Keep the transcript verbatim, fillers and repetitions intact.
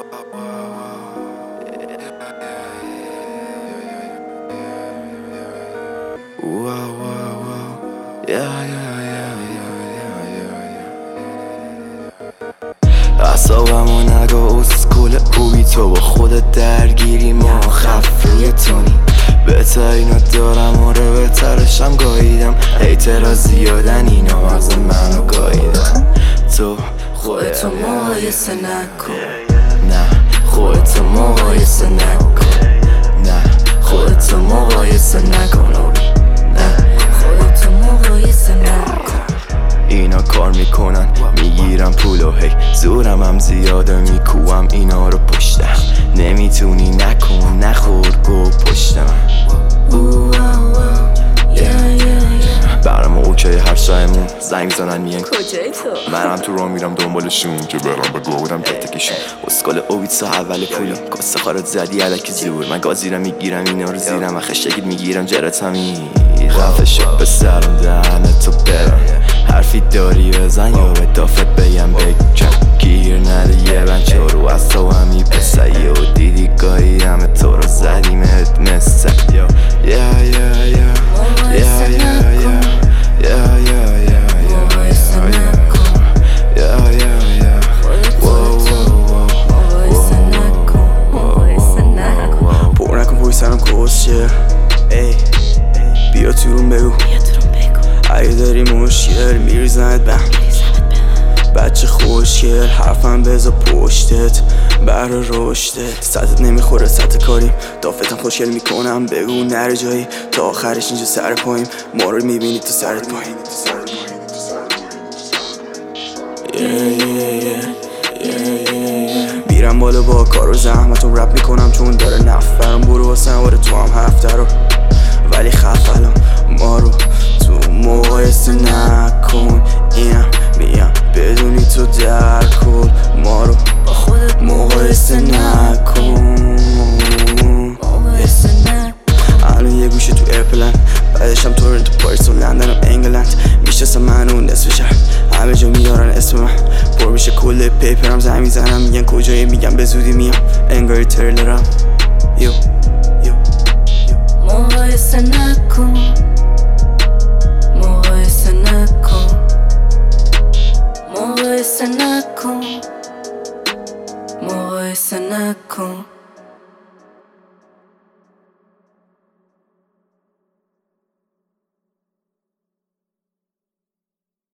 Wow, wow, wow. Yeah, yeah, yeah, yeah, yeah, yeah. اعصابمو نگاه اسکول خوبی تو با خودت درگیری ما خف روی تونی بهترینو دارم آره بهترشم گاهیدم هیترها زیادن اینا مغز منو گاهیدن تو خودتو مقایسه نکن نه خودتو مقایسه نکن نه خودتو مقایسه نکن خودتو مقایسه نکن اینا کار میکنن میگیرم پولو هی زورم هم زیاده میکوام اینا رو پشتم نمیتونی نکن نخور گو پشت من برام اوکی هر شایمون زنگ زنن میان کجای تو؟ منم تو راه میرم دنبالشون که برام بگو بودم جتکشون اسکال اویتسا اول پولو کاسه خارت زدی علکی زور من گازیرم میگیرم اینا رو زیرم و خشکید میگیرم جرت همی خفه شد به سرم دهنه تو برم حرفی داری بزن یا به دافت بگم بکن گیر نده یه بند چارو از تو همی پسایی و دیدی گاهی همه تو رو زدیمت مثل یا یا یا یا یا یا ای بیا تو روم بگو اگه داری مشکل میریزنت بهم بچه خوشگل حرفم بذار پشتت بره رشدت سطحت نمیخوره سطح کاریم دافتم خوشگل میکنم بگو نره جایی تا آخرش اینجا سر پاییم ما رو میبینی تو سرت پایین میرم بالا با کار و زحمتم رپ میکنم چون داره نفرم برو واسه واره تو هم هفته رو ولی خف الان ما رو تو مقایسه نکن اینم میگم بدونی تو در کل ما رو با خودت مقایسه نکن الان یه گوشه تو ایرپلن بعدشم تورنتو پاریس و لندن و انگلند میشناسم من اون نصف شهر همه جا میارن اسم من پر میشه کل پیپرم زنگ میزنم میگن کجایی میگم به زودی میام انگاری تریلرم یو یو مقایسه نکن مقایسه نکن مقایسه نکن مقایسه نکن